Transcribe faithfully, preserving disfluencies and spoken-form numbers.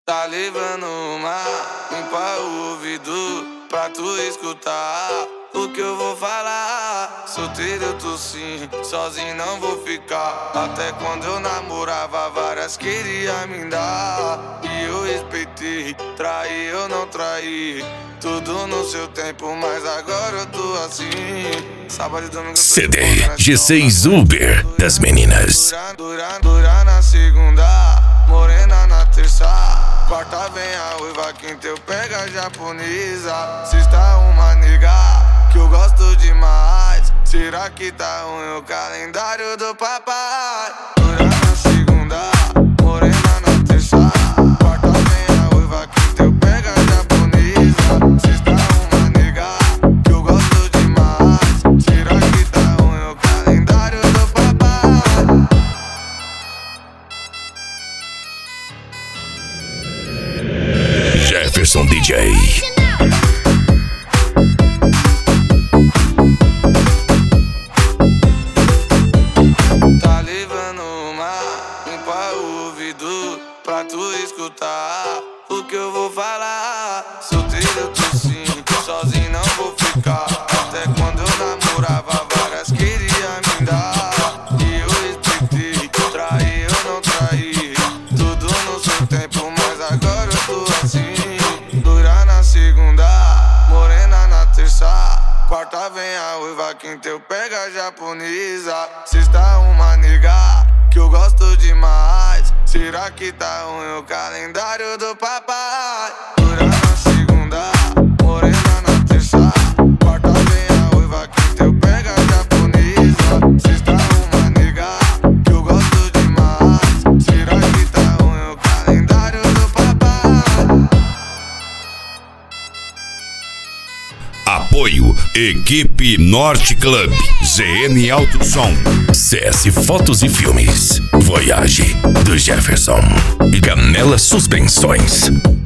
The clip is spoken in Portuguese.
Tá levando uma, limpa o ouvido pra tu escutar o que eu vou falar. Solteiro eu tô sim, sozinho não vou ficar. Até quando eu namorava, várias queria me dar. E eu respeitei, traí eu não traí. Tudo no seu tempo, mas agora eu tô assim. Sábado e domingo C D G seis Uber das meninas. Dura, dura, dura na segunda, morena na terça. Quarta vem a uiva, quinta eu pego a japonesa. Sexta uma nega que eu gosto demais. Será que tá ruim o calendário do papai? Dura na segunda, morena na terça. Quarta vem a uiva, quinta eu pego a japonesa. Sexta uma nega que eu gosto demais. Será que tá ruim o calendário do papai? Jefferson D J. Tá levando uma, limpa o ouvido pra tu escutar o que eu vou falar. Solteiro eu tô sim, sozinho não vou ficar. Até quando eu namorava, várias queria me dar. E eu respeitei, traí eu não traí. Tudo no seu tempo, mas agora eu tô assim. Dura na segunda, morena na terça. Quarta vem a uiva, quinta eu pego a japonesa. Sexta uma nega que eu gosto demais. Será que tá ruim o calendário do papai? Dura na segunda, morena na terça. Quarta vem a uiva, quinta eu pego a japonesa. Sexta uma nega que eu gosto demais. Será que tá ruim o calendário do papai? Apoio Equipe Norte Club, Z M Alto Som, C S Fotos e Filmes, Voyage do Jefferson e Canela Suspensões.